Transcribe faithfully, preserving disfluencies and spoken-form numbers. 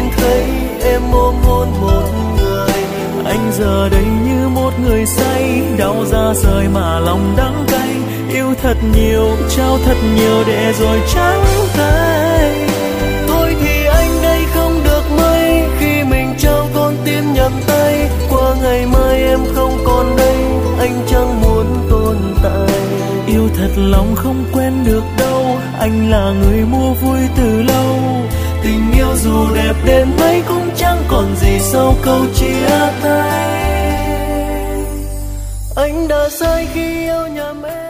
thấy em ôm hôn một người. Anh giờ đây như một người say, đau ra rời mà lòng đắng cay. Yêu thật nhiều, trao thật nhiều để rồi trắng tay. Thôi thì anh đây không được mấy, khi mình trao con tim nhầm tay. Qua ngày mai em không còn đây, anh chẳng muốn tồn tại. Yêu thật lòng không quên được đâu, anh là người mua vui từ lâu. Tình yêu dù đẹp đến mấy cũng chẳng còn gì sau câu chia tay. Anh đã sai khi yêu nhầm em.